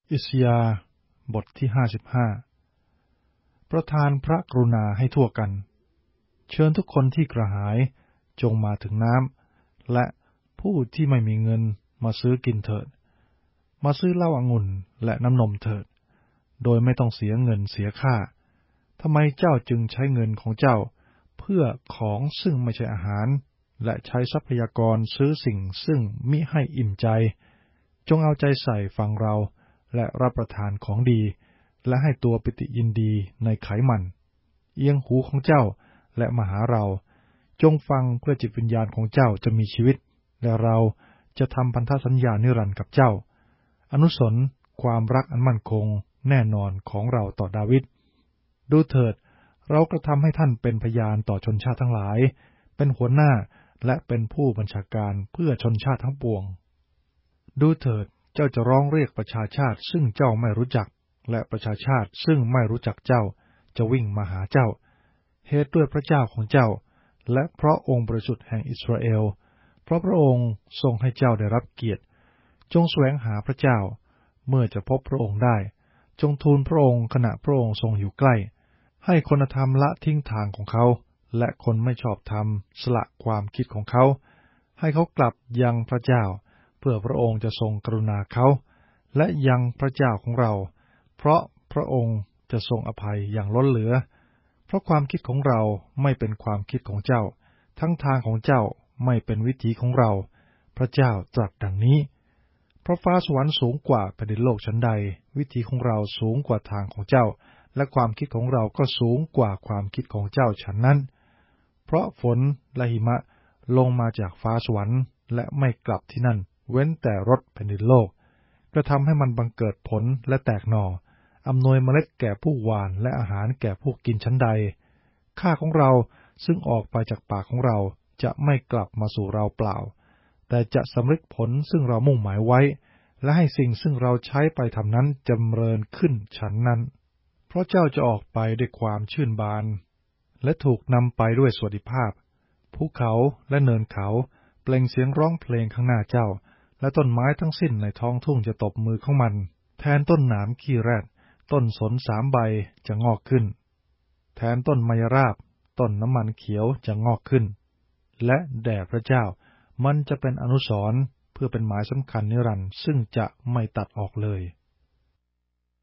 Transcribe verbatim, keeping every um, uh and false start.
อิสยาห์บทที่ห้าสิบห้าประทานพระกรุณาให้ทั่วกันเชิญทุกคนที่กระหายจงมาถึงน้ำและผู้ที่ไม่มีเงินมาซื้อกินเถิดมาซื้อเหล้าองุ่นและน้ำนมเถิดโดยไม่ต้องเสียเงินเสียค่าทำไมเจ้าจึงใช้เงินของเจ้าเพื่อของซึ่งไม่ใช่อาหารและใช้ทรัพยากรซื้อสิ่งซึ่งมิให้อิ่มใจจงเอาใจใส่ฟังเราและรับประทานของดีและให้ตัวปิติยินดีในไขมันเอียงหูของเจ้าและมาหาเราจงฟังเพื่อจิตวิญญาณของเจ้าจะมีชีวิตและเราจะทำพันธสัญญานิรันดร์กับเจ้าอนุสรณ์ความรักอันมั่นคงแน่นอนของเราต่อดาวิดดูเถิดเรากระทำให้ท่านเป็นพยานต่อชนชาติทั้งหลายเป็นหัวหน้าและเป็นผู้บัญชาการเพื่อชนชาติทั้งปวงดูเถิดเจ้าจะร้องเรียกประชาชาติซึ่งเจ้าไม่รู้จักและประชาชาติซึ่งไม่รู้จักเจ้าจะวิ่งมาหาเจ้าเหตุด้วยพระเจ้าของเจ้าและเพราะองค์บริสุทธิ์แห่งอิสราเอลเพราะพระองค์ทรงให้เจ้าได้รับเกียรติจงแสวงหาพระเจ้าเมื่อจะพบพระองค์ได้จงทูลพระองค์ขณะพระองค์ทรงอยู่ใกล้ให้คนธรรมละทิ้งทางของเขาและคนไม่ชอบธรรมสละความคิดของเขาให้เขากลับยังพระเจ้าเพื่อพระองค์จะทรงกรุณาเขาและยังพระเจ้าของเราเพราะพระองค์จะทรงอภัยอย่างล้นเหลือเพราะความคิดของเราไม่เป็นความคิดของเจ้าทั้งทางของเจ้าไม่เป็นวิถีของเราพระเจ้าตรัสดังนี้เพราะฟ้าสวรรค์สูงกว่าแผ่นดินโลกชั้นใดวิถีของเราสูงกว่าทางของเจ้าและความคิดของเราก็สูงกว่าความคิดของเจ้าฉันนั้นเพราะฝนและหิมะลงมาจากฟ้าสวรรค์และไม่กลับที่นั่นเว้นแต่รดแผ่นดินโลกกระทำให้มันบังเกิดผลและแตกหน่ออำนวยเมล็ดแก่ผู้หว่านและอาหารแก่ผู้กินชั้นใดข้าของเราซึ่งออกไปจากปากของเราจะไม่กลับมาสู่เราเปล่าแต่จะสำเร็จผลซึ่งเรามุ่งหมายไว้และให้สิ่งซึ่งเราใช้ไปทำนั้นจำเริญขึ้นฉันนั้นเพราะเจ้าจะออกไปด้วยความชื่นบานและถูกนำไปด้วยสวัสดิภาพภูเขาและเนินเขาเปล่งเสียงร้องเพลงข้างหน้าเจ้าและต้นไม้ทั้งสิ้นในท้องทุ่งจะตบมือของมันแทนต้นหนามขี้แรดต้นสนสามใบจะงอกขึ้นแทนต้นไมยราบต้นน้ำมันเขียวจะงอกขึ้นและแด่พระเจ้ามันจะเป็นอนุสรณ์เพื่อเป็นหมายสำคัญนิรันดร์ซึ่งจะไม่ตัดออกเลย